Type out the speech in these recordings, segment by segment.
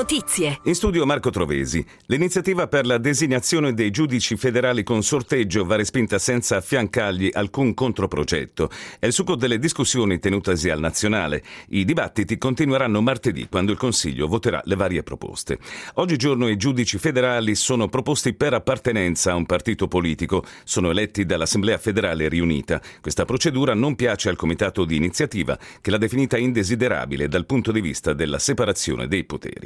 notizie. In studio Marco Trovesi. L'iniziativa per la designazione dei giudici federali con sorteggio va respinta senza affiancargli alcun controprogetto. È il succo delle discussioni tenutasi al Nazionale. I dibattiti continueranno martedì, quando il Consiglio voterà le varie proposte. Oggigiorno i giudici federali sono proposti per appartenenza a un partito politico. Sono eletti dall'Assemblea federale riunita. Questa procedura non piace al Comitato di Iniziativa, che l'ha definita indesiderabile dal punto di vista della separazione dei poteri.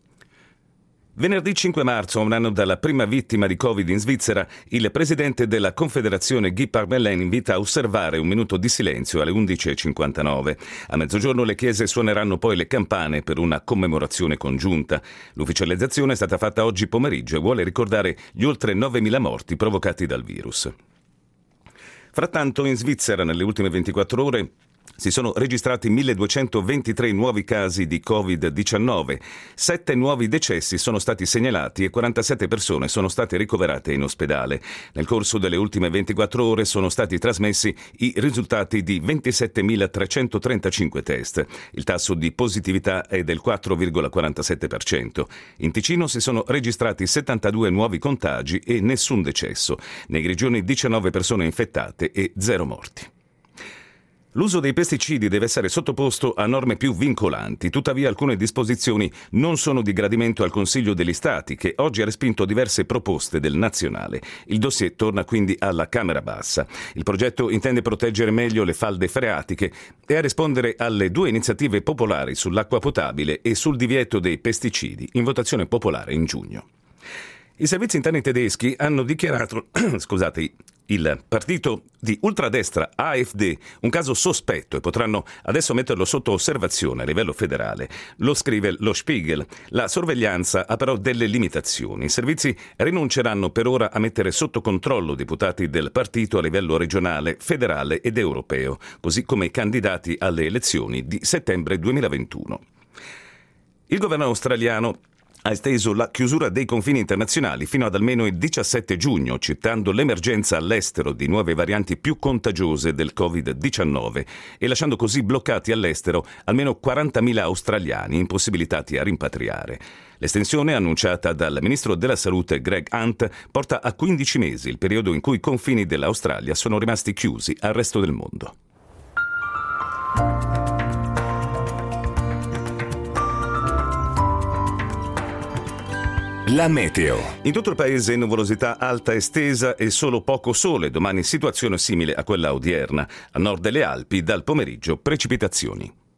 Venerdì 5 marzo, a un anno dalla prima vittima di Covid in Svizzera, il presidente della Confederazione Guy Parmelin invita a osservare un minuto di silenzio alle 11.59. A mezzogiorno le chiese suoneranno poi le campane per una commemorazione congiunta. L'ufficializzazione è stata fatta oggi pomeriggio e vuole ricordare gli oltre 9.000 morti provocati dal virus. Frattanto, in Svizzera, nelle ultime 24 ore, si sono registrati 1.223 nuovi casi di Covid-19, 7 nuovi decessi sono stati segnalati e 47 persone sono state ricoverate in ospedale. Nel corso delle ultime 24 ore sono stati trasmessi i risultati di 27.335 test. Il tasso di positività è del 4,47%. In Ticino si sono registrati 72 nuovi contagi e nessun decesso. Nei Grigioni 19 persone infettate e 0 morti. L'uso dei pesticidi deve essere sottoposto a norme più vincolanti, tuttavia alcune disposizioni non sono di gradimento al Consiglio degli Stati, che oggi ha respinto diverse proposte del nazionale. Il dossier torna quindi alla Camera Bassa. Il progetto intende proteggere meglio le falde freatiche e a rispondere alle 2 iniziative popolari sull'acqua potabile e sul divieto dei pesticidi, in votazione popolare in giugno. I servizi interni tedeschi hanno dichiarato, il partito di ultradestra AfD un caso sospetto e potranno adesso metterlo sotto osservazione a livello federale. Lo scrive lo Spiegel. La sorveglianza ha però delle limitazioni. I servizi rinunceranno per ora a mettere sotto controllo deputati del partito a livello regionale, federale ed europeo, così come i candidati alle elezioni di settembre 2021. Il governo australiano ha esteso la chiusura dei confini internazionali fino ad almeno il 17 giugno, citando l'emergenza all'estero di nuove varianti più contagiose del Covid-19 e lasciando così bloccati all'estero almeno 40.000 australiani impossibilitati a rimpatriare. L'estensione, annunciata dal ministro della Salute Greg Hunt, porta a 15 mesi il periodo in cui i confini dell'Australia sono rimasti chiusi al resto del mondo. La meteo. In tutto il paese nuvolosità alta estesa e solo poco sole. Domani situazione simile a quella odierna. A nord delle Alpi dal pomeriggio precipitazioni.